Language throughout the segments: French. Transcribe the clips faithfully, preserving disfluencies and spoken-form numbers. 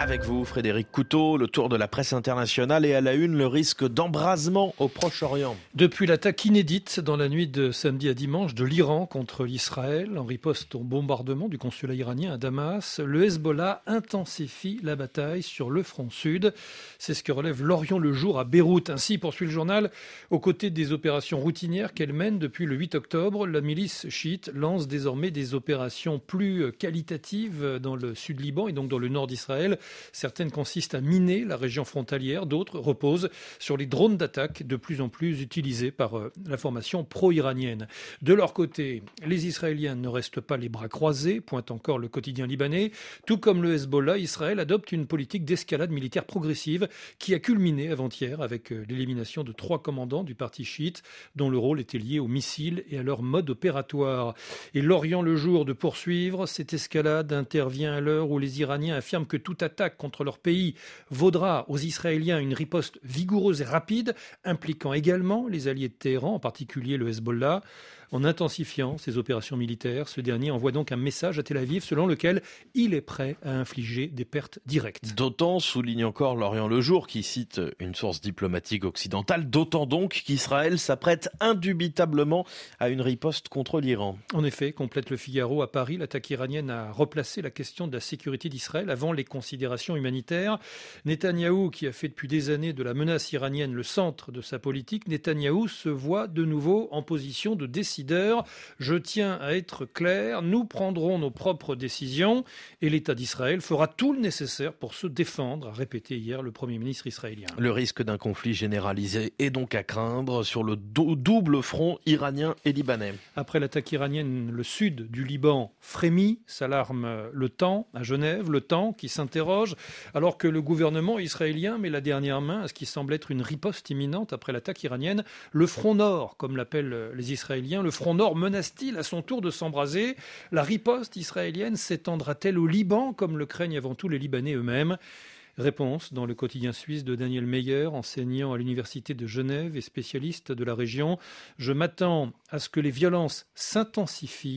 Avec vous, Frédéric Couteau, le tour de la presse internationale et à la une, le risque d'embrasement au Proche-Orient. Depuis l'attaque inédite dans la nuit de samedi à dimanche de l'Iran contre l'Israël, en riposte au bombardement du consulat iranien à Damas, le Hezbollah intensifie la bataille sur le front sud. C'est ce que relève Lorient le Jour à Beyrouth. Ainsi poursuit le journal, aux côtés des opérations routinières qu'elle mène depuis le huit octobre, la milice chiite lance désormais des opérations plus qualitatives dans le sud Liban et donc dans le nord d'Israël. Certaines consistent à miner la région frontalière, d'autres reposent sur les drones d'attaque de plus en plus utilisés par la formation pro-iranienne. De leur côté, les Israéliens ne restent pas les bras croisés, pointe encore le quotidien libanais. Tout comme le Hezbollah, Israël adopte une politique d'escalade militaire progressive qui a culminé avant-hier avec l'élimination de trois commandants du parti chiite dont le rôle était lié aux missiles et à leur mode opératoire. Et Lorient le Jour de poursuivre, cette escalade intervient à l'heure où les Iraniens affirment que toute attaque contre leur pays vaudra aux Israéliens une riposte vigoureuse et rapide, impliquant également les alliés de Téhéran, en particulier le Hezbollah. En intensifiant ses opérations militaires, ce dernier envoie donc un message à Tel Aviv selon lequel il est prêt à infliger des pertes directes. D'autant, souligne encore Lorient le Jour, qui cite une source diplomatique occidentale, d'autant donc qu'Israël s'apprête indubitablement à une riposte contre l'Iran. En effet, complète le Figaro, à Paris, l'attaque iranienne a replacé la question de la sécurité d'Israël avant les considérations humanitaires. Netanyahou, qui a fait depuis des années de la menace iranienne le centre de sa politique, Netanyahou se voit de nouveau en position de décision. Je tiens à être clair, nous prendrons nos propres décisions et l'État d'Israël fera tout le nécessaire pour se défendre, a répété hier le Premier ministre israélien. Le risque d'un conflit généralisé est donc à craindre sur le do- double front iranien et libanais. Après l'attaque iranienne, le sud du Liban frémit, s'alarme le temps à Genève, le temps qui s'interroge alors que le gouvernement israélien met la dernière main à ce qui semble être une riposte imminente après l'attaque iranienne. Le front nord, comme l'appellent les Israéliens, le front nord menace-t-il à son tour de s'embraser ? La riposte israélienne s'étendra-t-elle au Liban, comme le craignent avant tout les Libanais eux-mêmes ? Réponse dans le quotidien suisse de Daniel Meyer, enseignant à l'université de Genève et spécialiste de la région. « Je m'attends à ce que les violences s'intensifient »,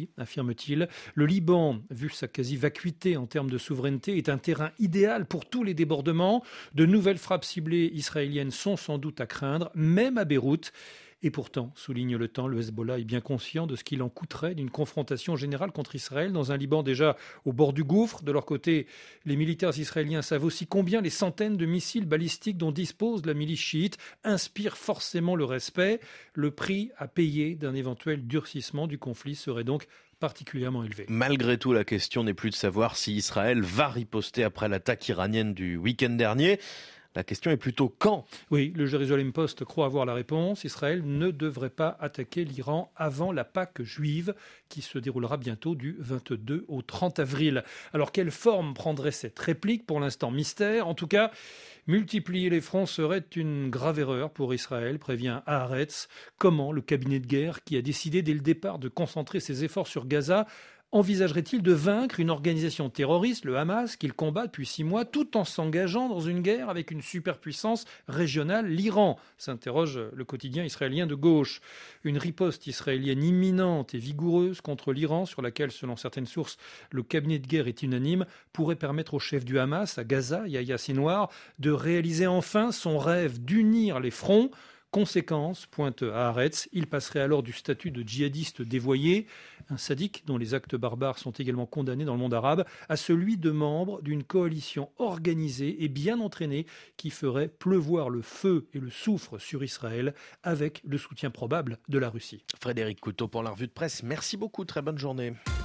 affirme-t-il. Le Liban, vu sa quasi-vacuité en termes de souveraineté, est un terrain idéal pour tous les débordements. De nouvelles frappes ciblées israéliennes sont sans doute à craindre, même à Beyrouth. Et pourtant, souligne le temps, le Hezbollah est bien conscient de ce qu'il en coûterait d'une confrontation générale contre Israël dans un Liban déjà au bord du gouffre. De leur côté, les militaires israéliens savent aussi combien les centaines de missiles balistiques dont dispose la milice chiite inspirent forcément le respect. Le prix à payer d'un éventuel durcissement du conflit serait donc particulièrement élevé. Malgré tout, la question n'est plus de savoir si Israël va riposter après l'attaque iranienne du week-end dernier. La question est plutôt quand ? Oui, le Jérusalem Post croit avoir la réponse. Israël ne devrait pas attaquer l'Iran avant la Pâque juive qui se déroulera bientôt du vingt-deux au trente avril. Alors quelle forme prendrait cette réplique ? Pour l'instant mystère. En tout cas, multiplier les fronts serait une grave erreur pour Israël, prévient Haaretz. Comment le cabinet de guerre, qui a décidé dès le départ de concentrer ses efforts sur Gaza, envisagerait-il de vaincre une organisation terroriste, le Hamas, qu'il combat depuis six mois, tout en s'engageant dans une guerre avec une superpuissance régionale, l'Iran ? S'interroge le quotidien israélien de gauche. Une riposte israélienne imminente et vigoureuse contre l'Iran, sur laquelle, selon certaines sources, le cabinet de guerre est unanime, pourrait permettre au chef du Hamas, à Gaza, Yahya Sinwar, de réaliser enfin son rêve d'unir les fronts. Conséquence, pointe Haaretz, il passerait alors du statut de djihadiste dévoyé, un sadique dont les actes barbares sont également condamnés dans le monde arabe, à celui de membre d'une coalition organisée et bien entraînée qui ferait pleuvoir le feu et le soufre sur Israël avec le soutien probable de la Russie. Frédéric Couteau pour la revue de presse. Merci beaucoup, très bonne journée.